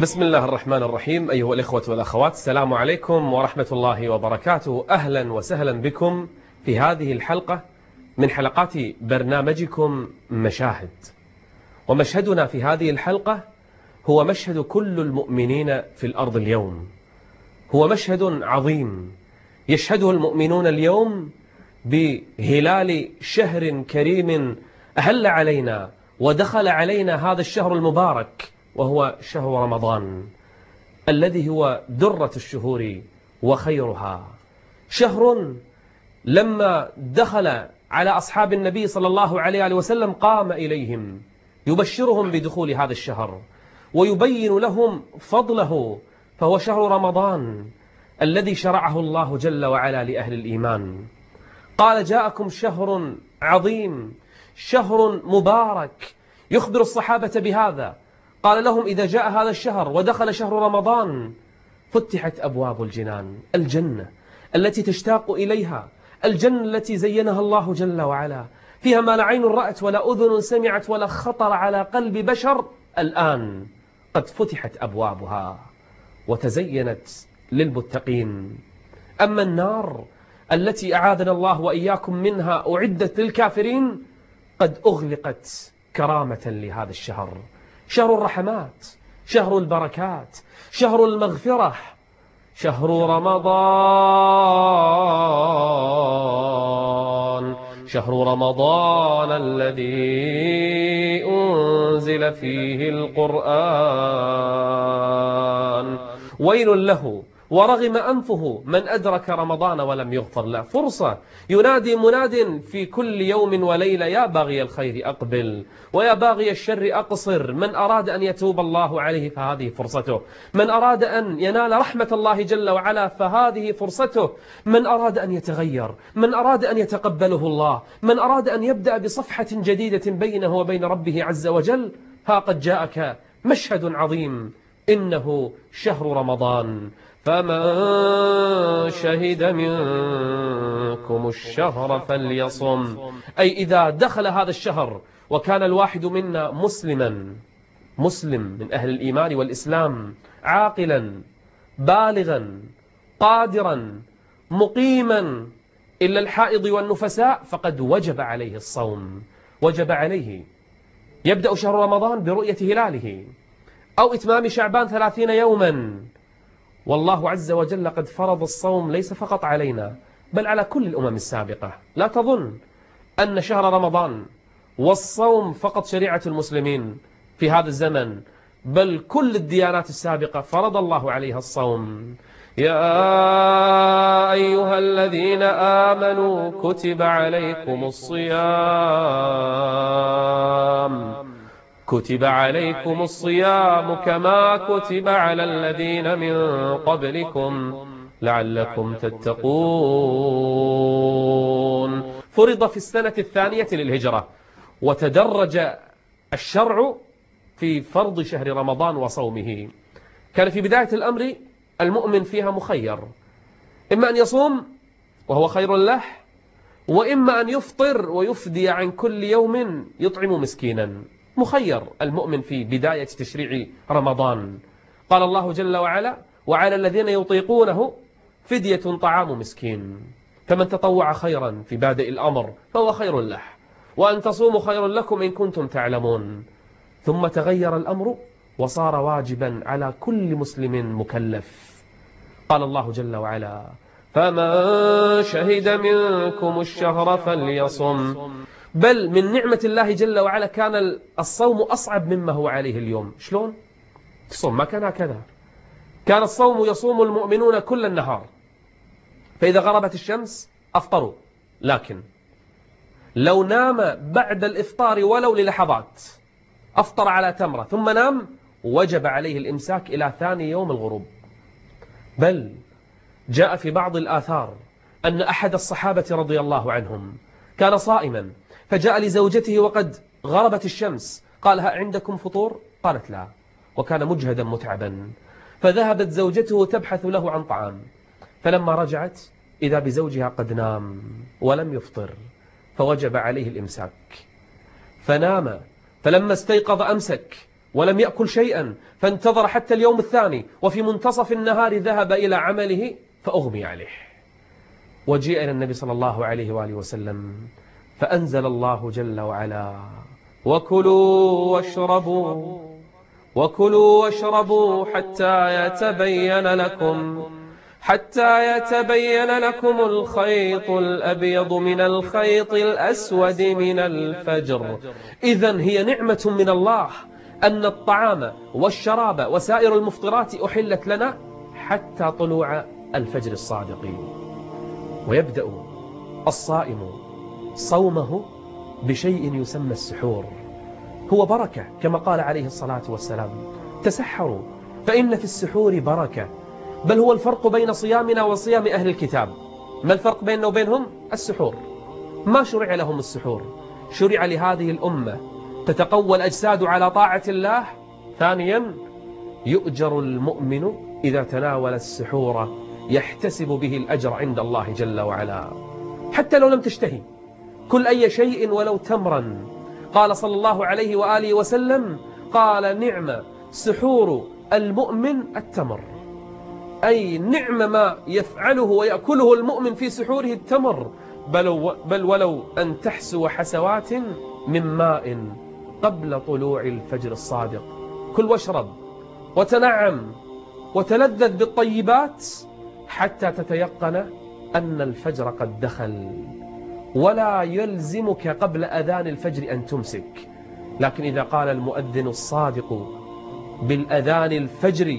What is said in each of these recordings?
بسم الله الرحمن الرحيم. أيها الإخوة والأخوات، السلام عليكم ورحمة الله وبركاته. أهلا وسهلا بكم في هذه الحلقة من حلقات برنامجكم مشاهد. ومشهدنا في هذه الحلقة هو مشهد كل المؤمنين في الأرض اليوم. هو مشهد عظيم يشهده المؤمنون اليوم بهلال شهر كريم أهل علينا ودخل علينا هذا الشهر المبارك، وهو شهر رمضان الذي هو درة الشهور وخيرها. شهر لما دخل على أصحاب النبي صلى الله عليه وسلم قام إليهم يبشرهم بدخول هذا الشهر ويبين لهم فضله، فهو شهر رمضان الذي شرعه الله جل وعلا لأهل الإيمان. قال: جاءكم شهر عظيم، شهر مبارك، يخبر الصحابة بهذا. قال لهم: إذا جاء هذا الشهر ودخل شهر رمضان فتحت أبواب الجنان، الجنة التي تشتاق إليها، الجنة التي زينها الله جل وعلا، فيها ما لا عين رأت ولا أذن سمعت ولا خطر على قلب بشر. الآن قد فتحت أبوابها وتزينت للمتقين. أما النار التي أعاذنا الله وإياكم منها أعدت للكافرين قد أغلقت كرامة لهذا الشهر. شهر الرحمات، شهر البركات، شهر المغفرة، شهر رمضان، شهر رمضان الذي أنزل فيه القرآن. ويل له ورغم أنفه من أدرك رمضان ولم يغفر له. فرصة ينادي مناد في كل يوم وليلة: يا باغي الخير أقبل ويا باغي الشر أقصر. من أراد أن يتوب الله عليه فهذه فرصته، من أراد أن ينال رحمة الله جل وعلا فهذه فرصته، من أراد أن يتغير، من أراد أن يتقبله الله، من أراد أن يبدأ بصفحة جديدة بينه وبين ربه عز وجل، ها قد جاءك مشهد عظيم، إنه شهر رمضان. فمن شهد منكم الشهر فليصم. أي إذا دخل هذا الشهر وكان الواحد منا مسلم من أهل الإيمان والإسلام، عاقلا بالغا قادرا مقيما إلا الحائض والنفساء، فقد وجب عليه الصوم. وجب عليه. يبدأ شهر رمضان برؤية هلاله أو إتمام شعبان 30 يوما. والله عز وجل قد فرض الصوم ليس فقط علينا بل على كل الأمم السابقة. لا تظن أن شهر رمضان والصوم فقط شريعة المسلمين في هذا الزمن، بل كل الديانات السابقة فرض الله عليها الصوم. يا أيها الذين آمنوا كتب عليكم الصيام، كتب عليكم الصيام كما كتب على الذين من قبلكم لعلكم تتقون. فرض في السنة 2 للهجرة، وتدرج الشرع في فرض شهر رمضان وصومه. كان في بداية الأمر المؤمن فيها مخير، إما أن يصوم وهو خير له، وإما أن يفطر ويفدي عن كل يوم يطعم مسكينا. مخير المؤمن في بداية تشريع رمضان. قال الله جل وعلا: وعلى الذين يطيقونه فدية طعام مسكين. فمن تطوع خيرا في بادئ الأمر فهو خير له، وأن تصوموا خير لكم إن كنتم تعلمون. ثم تغير الأمر وصار واجبا على كل مسلم مكلف. قال الله جل وعلا: فمن شهد منكم الشهر فليصم. بل من نعمة الله جل وعلا كان الصوم أصعب مما هو عليه اليوم. شلون؟ الصوم ما كان هكذا. كان الصوم يصوم المؤمنون كل النهار، فإذا غربت الشمس أفطروا، لكن لو نام بعد الإفطار ولو للحظات، أفطر على تمرة ثم نام، وجب عليه الإمساك إلى ثاني يوم الغروب. بل جاء في بعض الآثار أن أحد الصحابة رضي الله عنهم كان صائما، فجاء لزوجته وقد غربت الشمس، قال: ها عندكم فطور؟ قالت: لا، وكان مجهدا متعبا. فذهبت زوجته تبحث له عن طعام، فلما رجعت إذا بزوجها قد نام ولم يفطر، فوجب عليه الإمساك. فنام، فلما استيقظ أمسك، ولم يأكل شيئا، فانتظر حتى اليوم الثاني، وفي منتصف النهار ذهب إلى عمله فأغمي عليه. وجيء إلى النبي صلى الله عليه وآله وسلم فأنزل الله جل وعلا: وكلوا واشربوا حتى يتبين لكم الخيط الأبيض من الخيط الأسود من الفجر. إذن هي نعمة من الله أن الطعام والشراب وسائر المفطرات أحلت لنا حتى طلوع الفجر الصادق. ويبدأ الصائم صومه بشيء يسمى السحور، هو بركة كما قال عليه الصلاة والسلام: تسحروا فإن في السحور بركة. بل هو الفرق بين صيامنا وصيام أهل الكتاب. ما الفرق بيننا وبينهم؟ السحور. ما شرع لهم السحور، شرع لهذه الأمة تتقوى الأجساد على طاعة الله. ثانيا، يؤجر المؤمن إذا تناول السحور يحتسب به الأجر عند الله جل وعلا، حتى لو لم تشتهي. كل أي شيء ولو تمرا. قال صلى الله عليه وآله وسلم: قال: نعم سحور المؤمن التمر. أي نعم ما يفعله ويأكله المؤمن في سحوره التمر، بل ولو أن تحسو حسوات من ماء قبل طلوع الفجر الصادق. كل واشرب وتنعم وتلذذ بالطيبات حتى تتيقن أن الفجر قد دخل. ولا يلزمك قبل أذان الفجر أن تمسك، لكن إذا قال المؤذن الصادق بالأذان الفجر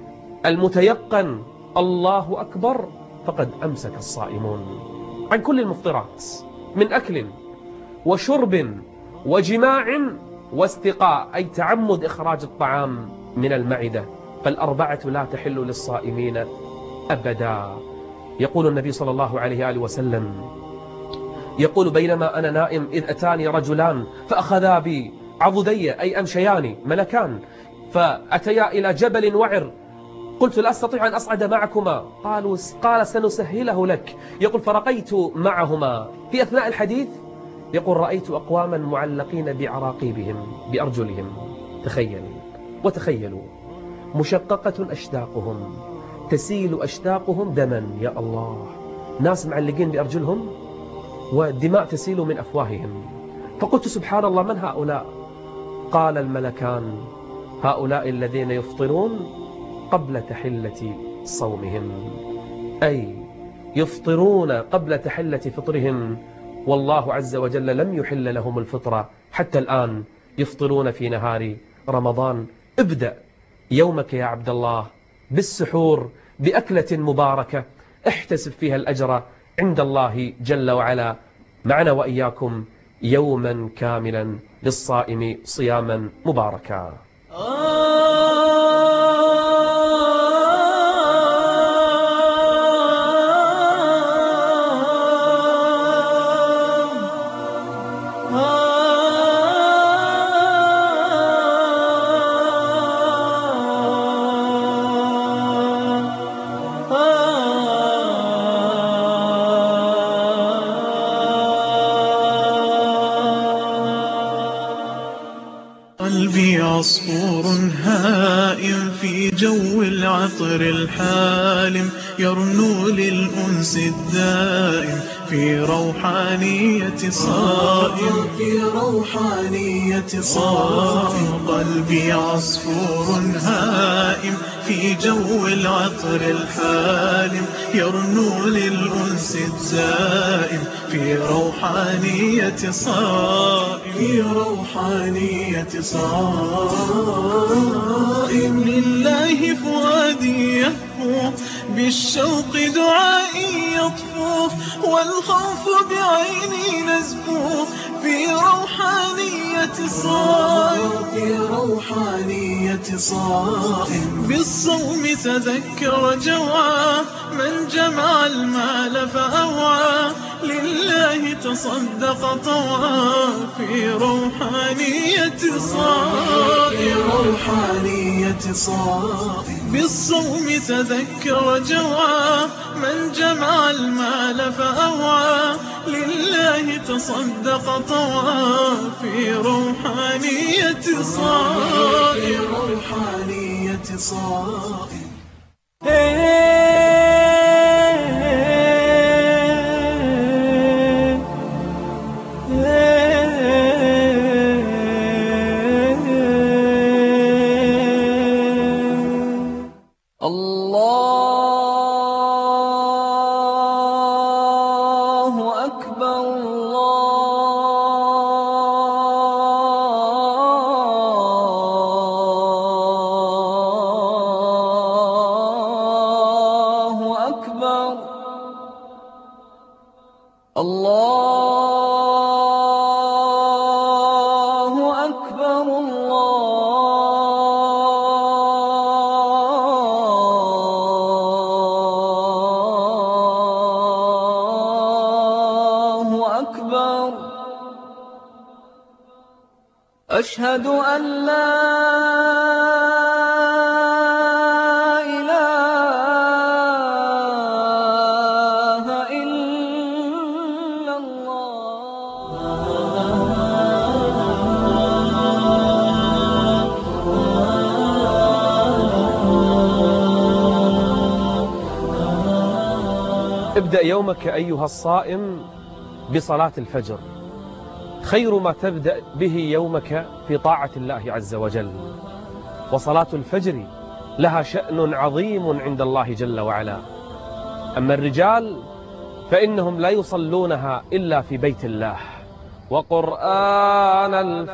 المتيقن: الله أكبر، فقد أمسك الصائمون عن كل المفطرات من أكل وشرب وجماع واستقاء، أي تعمد إخراج الطعام من المعدة. فالأربعة لا تحل للصائمين أبدا. يقول النبي صلى الله عليه وآله وسلم: يقول: بينما أنا نائم إذ أتاني رجلان فأخذا بي عضدي، أي أمشيان ملكان، فأتيا إلى جبل وعر، قلت: لا أستطيع أن أصعد معكما. قال: سنسهله لك. يقول: فرقيت معهما. في أثناء الحديث يقول: رأيت أقواما معلقين بعراقيبهم بأرجلهم. وتخيلوا مشققة أشداقهم، تسيل أشداقهم دما. يا الله، ناس معلقين بأرجلهم والدماء تسيل من أفواههم. فقلت: سبحان الله، من هؤلاء؟ قال الملكان: هؤلاء الذين يفطرون قبل تحلة صومهم، أي يفطرون قبل تحلة فطرهم، والله عز وجل لم يحل لهم الفطرة حتى الآن، يفطرون في نهار رمضان. ابدأ يومك يا عبد الله بالسحور بأكلة مباركة احتسب فيها الأجر عند الله جل وعلا. معنا وإياكم يوما كاملا للصائم صياما مباركا. قلبي عصفور هائم في جو العطر الحالم، يرنو للأنس الدائم في روحانية صائم، في روحانية صائم. قلبي عصفور هائم في جو العطر الحالم، يرنو للأنس الدائم في روحانية صائم، في روحانية صائم. لله فؤادي يهفو بالشوق، دعائي يطفو والخوف بعيني نزفو في روحانية صائم، في روحانية صائم. بالصوم تذكر جوعا من جمع المال فأوعى، لله تصدق طوعا في روحانية صائم، في روحانية صائم. بالصوم تذكر جوعا من جمع المال فأوعى، لله تصدق طوى في روحانية صائم. الله أكبر الله أكبر الله أكبر الله أكبر. أشهد أن لا إله إلا الله. ابدأ يومك أيها الصائم بصلاة الفجر، خير ما تبدأ به يومك في طاعة الله عز وجل. وصلاة الفجر لها شأن عظيم عند الله جل وعلا. أما الرجال فإنهم لا يصلونها إلا في بيت الله. وقرآن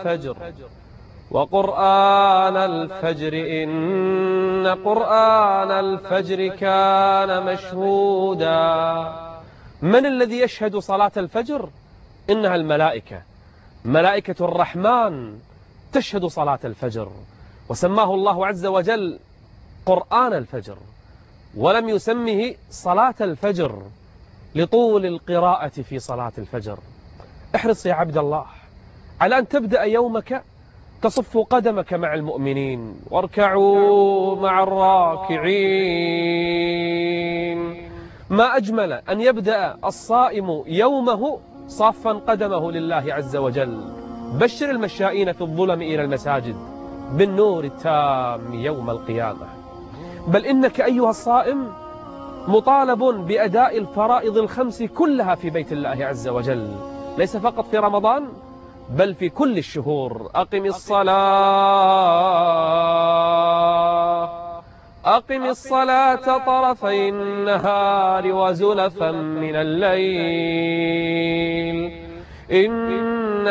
الفجر إن قرآن الفجر كان مشهودا. من الذي يشهد صلاة الفجر؟ إنها الملائكة، ملائكة الرحمن تشهد صلاة الفجر، وسماه الله عز وجل قرآن الفجر، ولم يسمه صلاة الفجر لطول القراءة في صلاة الفجر. احرص يا عبد الله على أن تبدأ يومك تصف قدمك مع المؤمنين، واركعوا مع الراكعين. ما أجمل أن يبدأ الصائم يومه صافا قدمه لله عز وجل. بشر المشائين في الظلم إلى المساجد بالنور التام يوم القيامة. بل إنك أيها الصائم مطالب بأداء الفرائض الخمس كلها في بيت الله عز وجل، ليس فقط في رمضان بل في كل الشهور. أقم الصلاة طرفي النهار وزلفا من الليل إن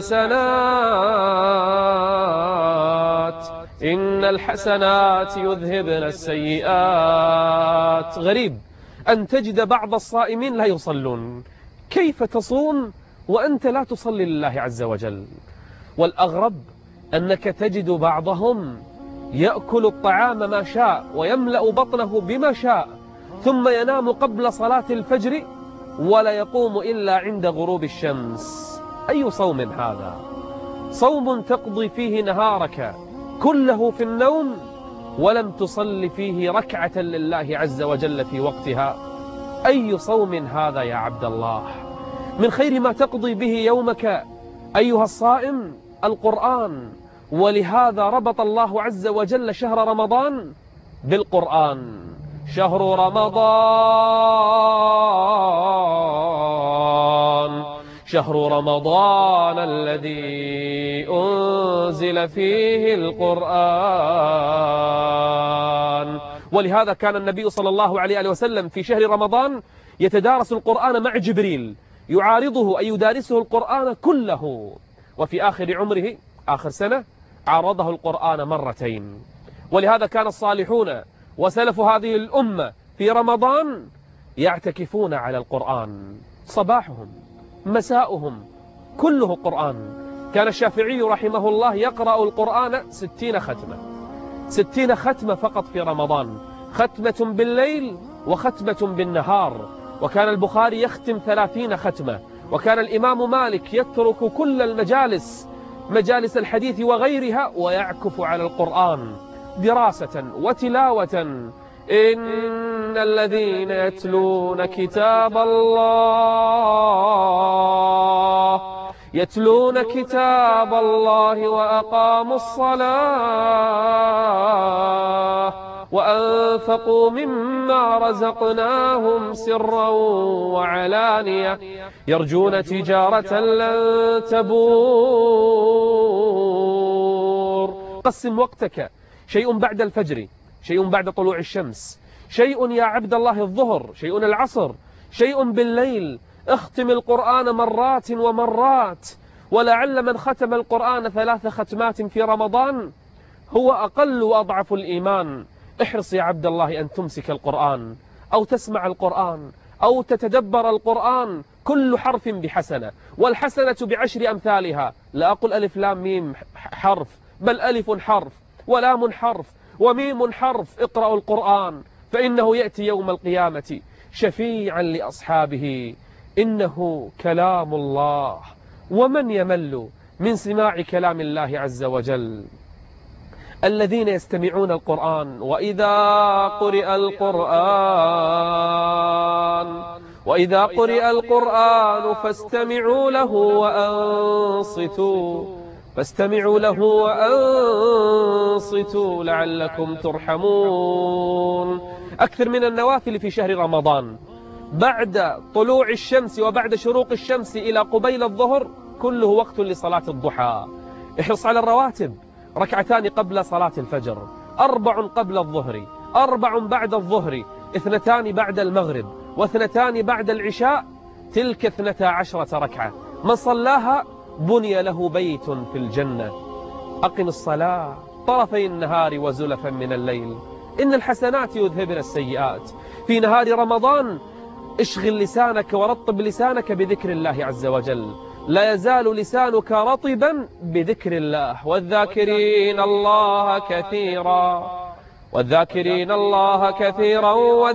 الحسنات يذهبن السيئات. غريب أن تجد بعض الصائمين لا يصلون. كيف تصوم وأنت لا تصلي لله عز وجل؟ والأغرب أنك تجد بعضهم يأكل الطعام ما شاء ويملأ بطنه بما شاء، ثم ينام قبل صلاة الفجر ولا يقوم إلا عند غروب الشمس. أي صوم هذا؟ صوم تقضي فيه نهارك كله في النوم ولم تصل فيه ركعة لله عز وجل في وقتها. أي صوم هذا يا عبد الله؟ من خير ما تقضي به يومك أيها الصائم القرآن، ولهذا ربط الله عز وجل شهر رمضان بالقرآن. شهر رمضان الذي أنزل فيه القرآن. ولهذا كان النبي صلى الله عليه وسلم في شهر رمضان يتدارس القرآن مع جبريل، يعارضه أي يدارسه القرآن كله. وفي آخر عمره آخر سنة عارضه القرآن مرتين. ولهذا كان الصالحون وسلف هذه الأمة في رمضان يعتكفون على القرآن، صباحهم مساؤهم كله قرآن. كان الشافعي رحمه الله يقرأ القرآن 60 ختمة فقط في رمضان، ختمة بالليل وختمة بالنهار. وكان البخاري يختم 30 ختمة. وكان الإمام مالك يترك كل المجالس، مجالس الحديث وغيرها، ويعكف على القرآن دراسة وتلاوة إن الذين يتلون كتاب الله وأقاموا الصلاة وأنفقوا مما رزقناهم سرا وعلانية يرجون تجارة لن تبور. قسم وقتك، شيء بعد الفجر، شيء بعد طلوع الشمس، شيء يا عبد الله الظهر، شيء العصر، شيء بالليل. اختم القرآن مرات ومرات، ولعل من ختم القرآن 3 ختمات في رمضان هو أقل وأضعف الإيمان. احرص يا عبد الله أن تمسك القرآن أو تسمع القرآن أو تتدبر القرآن. كل حرف بحسنة، والحسنة ب10 أمثالها. لا أقول ألف لام ميم حرف، بل ألف حرف ولام حرف وميم حرف. اقرأوا القرآن فإنه يأتي يوم القيامة شفيعا لأصحابه. إنه كلام الله، ومن يمل من سماع كلام الله عز وجل؟ الذين يستمعون القرآن وإذا قرئ القرآن فاستمعوا له وأنصتوا لعلكم ترحمون. أكثر من النوافل في شهر رمضان. بعد طلوع الشمس وبعد شروق الشمس إلى قبيل الظهر كله وقت لصلاة الضحى. احرص على الرواتب، 2 قبل صلاة الفجر، 4 قبل الظهر، 4 بعد الظهر، 2 بعد المغرب، و2 بعد العشاء. تلك 12 ركعة من صلاها بني له بيت في الجنة. أقم الصلاة طرفي النهار وزلفا من الليل إن الحسنات يذهبن السيئات. في نهار رمضان اشغل لسانك ورطب لسانك بذكر الله عز وجل. لا يزال لسانك رطبا بذكر الله. والذاكرين الله كثيرا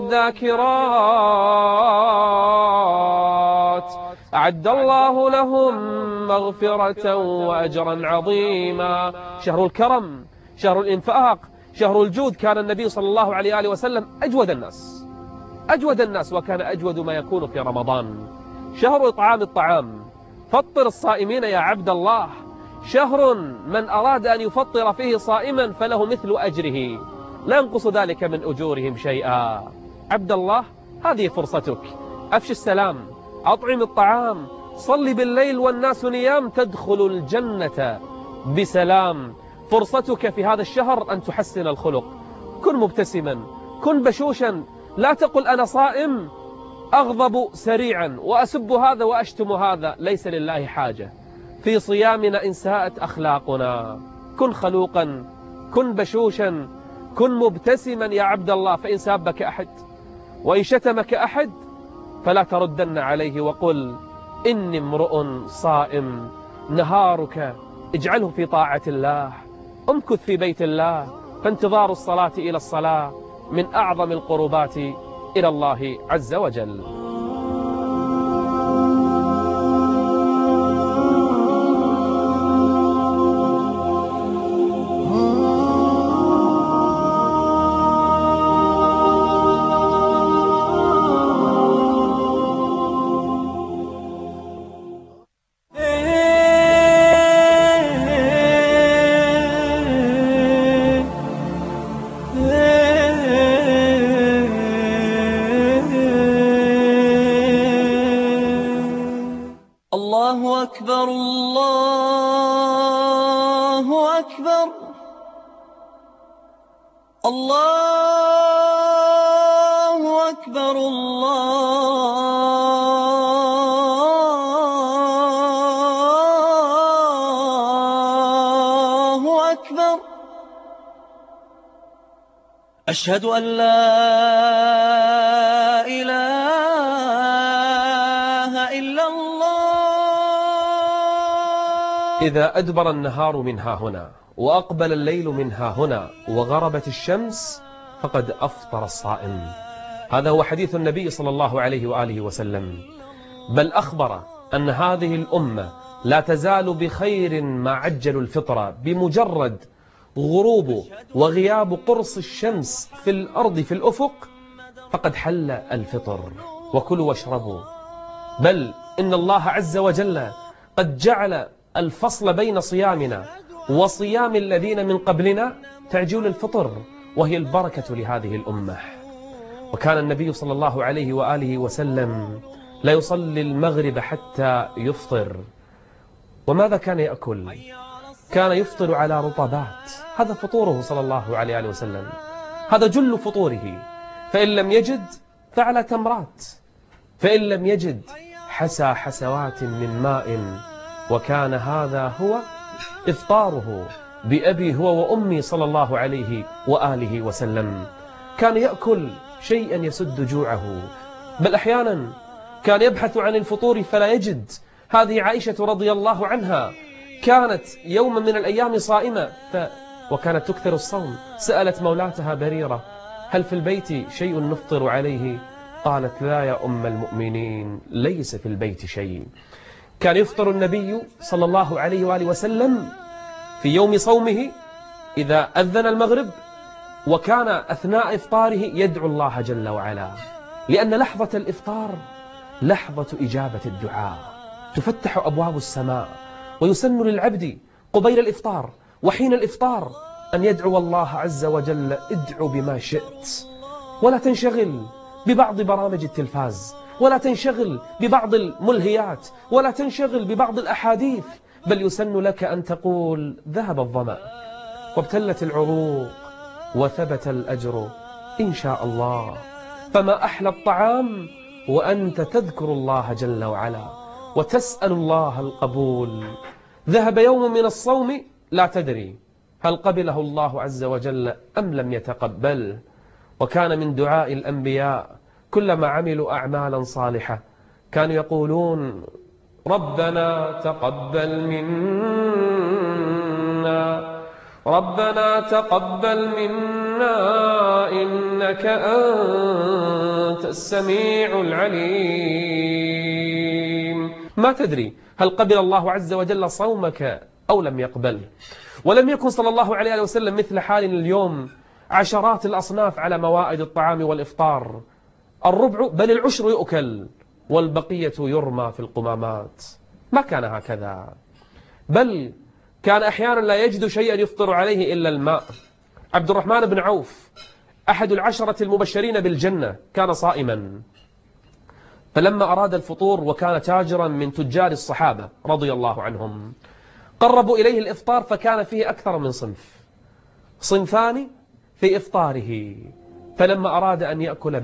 والذاكرات أعد الله لهم مغفرة وأجرا عظيما. شهر الكرم، شهر الإنفاق، شهر الجود. كان النبي صلى الله عليه وآله وسلم أجود الناس، وكان أجود ما يكون في رمضان. شهر إطعام الطعام، فطر الصائمين يا عبد الله. شهر من أراد أن يفطر فيه صائما فله مثل أجره، لا ينقص ذلك من أجورهم شيئا. عبد الله، هذه فرصتك. أفش السلام، أطعم الطعام، صل بالليل والناس نيام، تدخل الجنة بسلام. فرصتك في هذا الشهر أن تحسن الخلق. كن مبتسما، كن بشوشا. لا تقل أنا صائم أغضب سريعا وأسب هذا وأشتم هذا. ليس لله حاجة في صيامنا إن ساءت أخلاقنا. كن خلوقا، كن بشوشا، كن مبتسما يا عبد الله. فإن سابك أحد وإن شتمك أحد فلا تردن عليه وقل إني امرؤ صائم. نهارك اجعله في طاعة الله، امكث في بيت الله. فانتظار الصلاة إلى الصلاة من أعظم القربات إلى الله عز وجل. الله أكبر الله أكبر الله أكبر الله أكبر. أشهد أن لا إله إلا الله. إذا أدبر النهار من ها هنا وأقبل الليل من ها هنا وغربت الشمس فقد أفطر الصائم. هذا هو حديث النبي صلى الله عليه وآله وسلم. بل أخبر أن هذه الأمة لا تزال بخير ما عجلوا الفطرة بمجرد غروب وغياب قرص الشمس في الأرض في الأفق فقد حل الفطر، وكلوا واشربوا. بل إن الله عز وجل قد جعل الفصل بين صيامنا وصيام الذين من قبلنا تعجيل الفطر، وهي البركة لهذه الأمة. وكان النبي صلى الله عليه وآله وسلم لا يصلي المغرب حتى يفطر. وماذا كان يأكل؟ كان يفطر على رطبات، هذا فطوره صلى الله عليه وآله وسلم، هذا جل فطوره. فإن لم يجد فعلى تمرات، فإن لم يجد حسى حسوات من ماء. وكان هذا هو إفطاره بأبي هو وأمي صلى الله عليه وآله وسلم. كان يأكل شيئا يسد جوعه، بل أحيانا كان يبحث عن الفطور فلا يجد. هذه عائشة رضي الله عنها كانت يوما من الأيام صائمة وكانت تكثر الصوم. سألت مولاتها بريرة: هل في البيت شيء نفطر عليه؟ قالت: لا يا أم المؤمنين، ليس في البيت شيء. كان يفطر النبي صلى الله عليه وآله وسلم في يوم صومه إذا أذن المغرب، وكان أثناء إفطاره يدعو الله جل وعلا، لأن لحظة الإفطار لحظة إجابة الدعاء، تفتح أبواب السماء، ويسن للعبد قبيل الإفطار وحين الإفطار أن يدعو الله عز وجل: ادعو بما شئت، ولا تنشغل ببعض برامج التلفاز، ولا تنشغل ببعض الملهيات، ولا تنشغل ببعض الأحاديث، بل يسن لك أن تقول: ذهب الظمأ وابتلت العروق وثبت الأجر إن شاء الله. فما أحلى الطعام وأنت تذكر الله جل وعلا وتسأل الله القبول. ذهب يوم من الصوم لا تدري هل قبله الله عز وجل أم لم يتقبل. وكان من دعاء الأنبياء كلما عملوا أعمالا صالحة كانوا يقولون: ربنا تقبل منا، ربنا تقبل منا إنك أنت السميع العليم. ما تدري هل قبل الله عز وجل صومك أو لم يقبل. ولم يكن صلى الله عليه وسلم مثل حالنا اليوم عشرات الأصناف على موائد الطعام والإفطار، الربع بل العشر يؤكل والبقية يرمى في القمامات. ما كان هكذا، بل كان أحيانا لا يجد شيئا يفطر عليه إلا الماء. عبد الرحمن بن عوف أحد العشرة المبشرين بالجنة كان صائما، فلما أراد الفطور وكان تاجرا من تجار الصحابة رضي الله عنهم قربوا إليه الإفطار، فكان فيه أكثر من صنفان في إفطاره. فلما أراد أن يأكل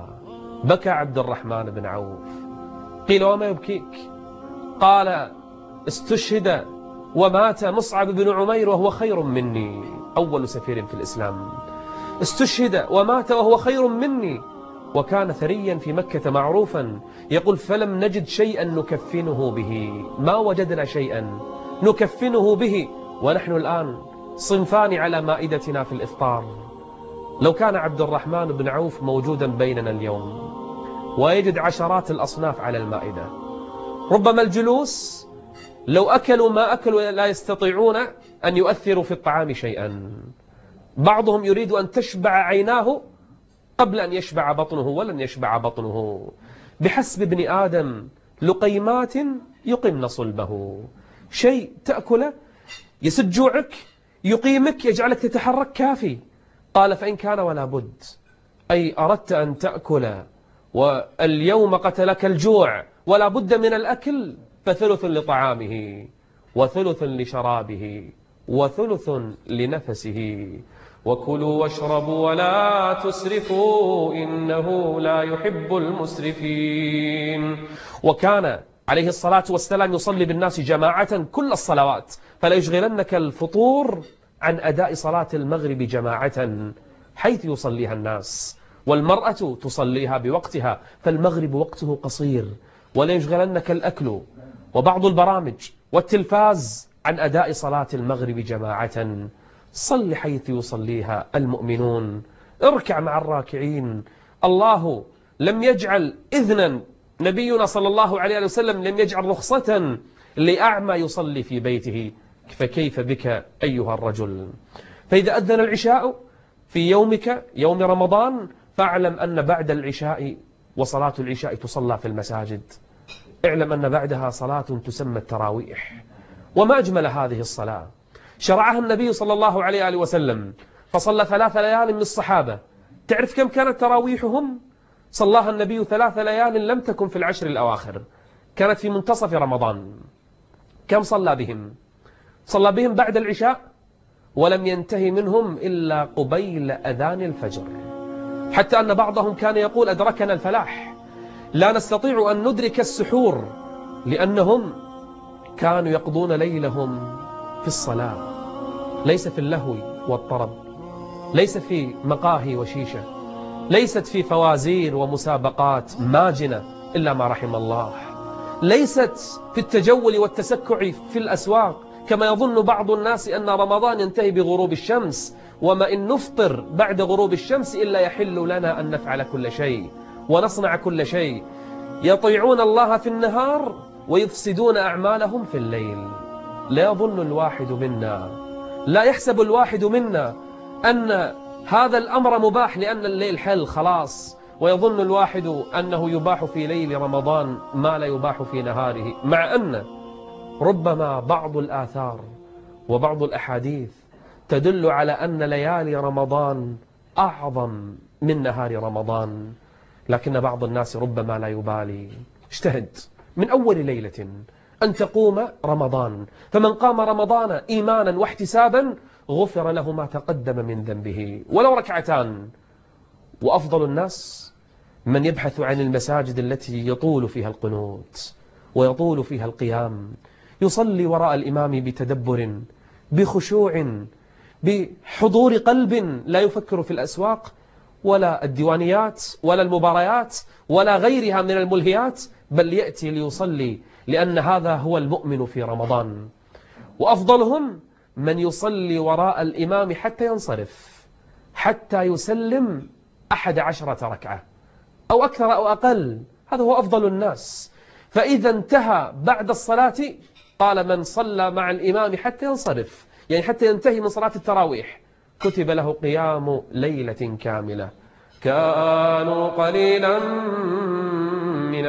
بكى عبد الرحمن بن عوف. قيل: وما يبكيك؟ قال: استشهد ومات مصعب بن عمير وهو خير مني، أول سفير في الإسلام. استشهد ومات وهو خير مني، وكان ثريا في مكة معروفا. يقول: فلم نجد شيئا نكفنه به، ما وجدنا شيئا نكفنه به، ونحن الآن صنفان على مائدتنا في الإفطار. لو كان عبد الرحمن بن عوف موجودا بيننا اليوم ويجد عشرات الأصناف على المائدة، ربما الجلوس لو أكلوا ما أكلوا لا يستطيعون أن يؤثروا في الطعام شيئا. بعضهم يريد أن تشبع عيناه قبل أن يشبع بطنه، ولن يشبع بطنه. بحسب ابن آدم لقيمات يقمن صلبه، شيء تأكله يسد جوعك يقيمك يجعلك تتحرك كافي. قال: فإن كان ولا بد، أي أردت أن تأكل واليوم قتلك الجوع ولا بد من الأكل، فثلث لطعامه وثلث لشرابه وثلث لنفسه. وكلوا واشربوا ولا تسرفوا إنه لا يحب المسرفين. وكان عليه الصلاة والسلام يصلي بالناس جماعة كل الصلوات، فلا يشغلنك الفطور عن أداء صلاة المغرب جماعة حيث يصليها الناس، والمرأة تصليها بوقتها، فالمغرب وقته قصير. ولا يشغلنك الأكل وبعض البرامج والتلفاز عن أداء صلاة المغرب جماعة. صل حيث يصليها المؤمنون، اركع مع الراكعين. الله لم يجعل إذنا، نبينا صلى الله عليه وسلم لم يجعل رخصة لأعمى يصلي في بيته، فكيف بك أيها الرجل؟ فإذا أذن العشاء في يومك يوم رمضان فاعلم أن بعد العشاء وصلاة العشاء تصلى في المساجد، اعلم أن بعدها صلاة تسمى التراويح. وما أجمل هذه الصلاة، شرعها النبي صلى الله عليه وسلم فصلى 3 ليال من الصحابة. تعرف كم كانت تراويحهم؟ صلاها النبي 3 ليال لم تكن في العشر الأواخر، كانت في منتصف رمضان. كم صلى بهم؟ صلى بهم بعد العشاء ولم ينتهي منهم إلا قبيل أذان الفجر، حتى أن بعضهم كان يقول أدركنا الفلاح، لا نستطيع أن ندرك السحور، لأنهم كانوا يقضون ليلهم في الصلاة، ليس في اللهو والطرب، ليس في مقاهي وشيشة، ليست في فوازير ومسابقات ماجنة إلا ما رحم الله، ليست في التجول والتسكع في الأسواق كما يظن بعض الناس أن رمضان ينتهي بغروب الشمس، وما إن نفطر بعد غروب الشمس إلا يحل لنا أن نفعل كل شيء ونصنع كل شيء. يطيعون الله في النهار ويفسدون أعمالهم في الليل. لا يظن الواحد منا، لا يحسب الواحد منا أن هذا الأمر مباح لأن الليل حل خلاص، ويظن الواحد أنه يباح في ليل رمضان ما لا يباح في نهاره، مع أن ربما بعض الآثار وبعض الأحاديث تدل على أن ليالي رمضان أعظم من نهار رمضان، لكن بعض الناس ربما لا يبالي. اجتهد من أول ليلة أن تقوم رمضان، فمن قام رمضان إيمانا واحتسابا غفر له ما تقدم من ذنبه ولو ركعتان. وأفضل الناس من يبحث عن المساجد التي يطول فيها القنوت ويطول فيها القيام، يصلي وراء الإمام بتدبر، بخشوع، بحضور قلب، لا يفكر في الأسواق ولا الديوانيات ولا المباريات ولا غيرها من الملهيات، بل يأتي ليصلي، لأن هذا هو المؤمن في رمضان. وأفضلهم من يصلي وراء الإمام حتى ينصرف، حتى يسلم 11 ركعة أو أكثر أو أقل، هذا هو أفضل الناس. فإذا انتهى بعد الصلاة قال من صلى مع الإمام حتى ينصرف، يعني حتى ينتهي من صلاة التراويح، كتب له قيام ليلة كاملة. كانوا قليلا من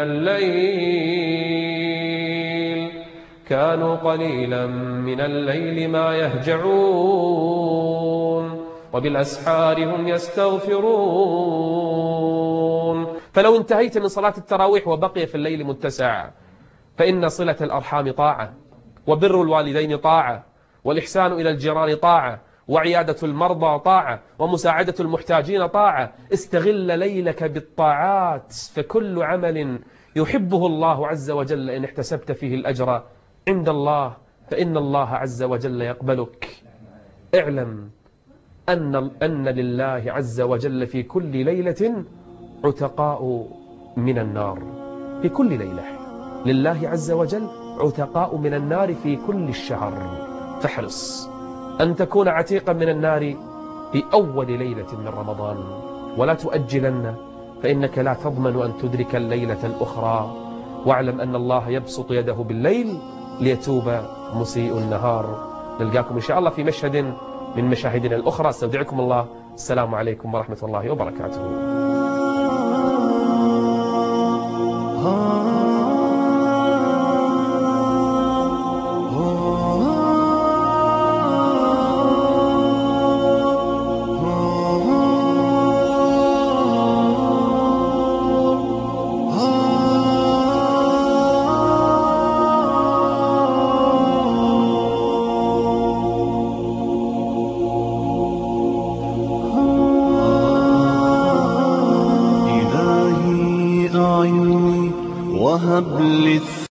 الليل كانوا قليلا من الليل ما يهجعون وبالأسحار هم يستغفرون. فلو انتهيت من صلاة التراويح وبقي في الليل متسع، فإن صلة الأرحام طاعة، وبر الوالدين طاعة، والإحسان إلى الجيران طاعة، وعيادة المرضى طاعة، ومساعدة المحتاجين طاعة. استغل ليلك بالطاعات، فكل عمل يحبه الله عز وجل إن احتسبت فيه الأجر عند الله فإن الله عز وجل يقبلك. اعلم أن لله عز وجل في كل ليلة عتقاء من النار، في كل ليلة لله عز وجل عتقاء من النار في كل الشهر، فاحرص أن تكون عتيقا من النار في أول ليلة من رمضان، ولا تؤجلن فإنك لا تضمن أن تدرك الليلة الأخرى. واعلم أن الله يبسط يده بالليل ليتوب مسيء النهار. نلقاكم إن شاء الله في مشهد من مشاهدنا الأخرى. استودعكم الله، السلام عليكم ورحمة الله وبركاته. وهب للثاني